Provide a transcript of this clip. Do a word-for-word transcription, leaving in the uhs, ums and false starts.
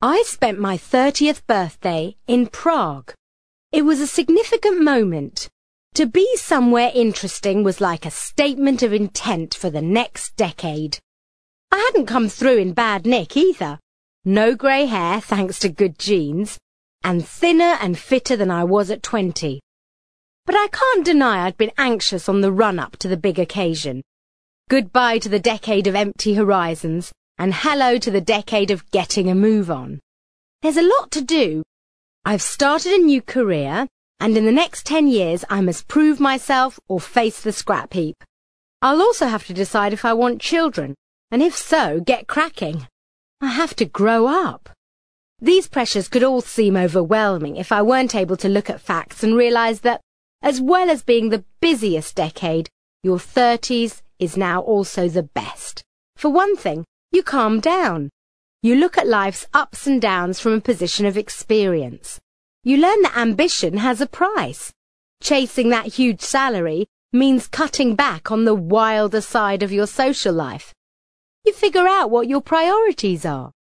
I spent my thirtieth birthday in Prague. It was a significant moment. To be somewhere interesting was like a statement of intent for the next decade. I hadn't come through in bad nick either. No grey hair, thanks to good genes, and thinner and fitter than I was at twenty. But I can't deny I'd been anxious on the run-up to the big occasion. Goodbye to the decade of empty horizons, and hello to the decade of getting a move on. There's a lot to do. I've started a new career, and in the next ten years I must prove myself or face the scrap heap. I'll also have to decide if I want children, and if so, get cracking. I have to grow up. These pressures could all seem overwhelming if I weren't able to look at facts and realise that, as well as being the busiest decade, your thirties is now also the best. For one thing, you calm down. You look at life's ups and downs from a position of experience. You learn that ambition has a price. Chasing that huge salary means cutting back on the wilder side of your social life. You figure out what your priorities are.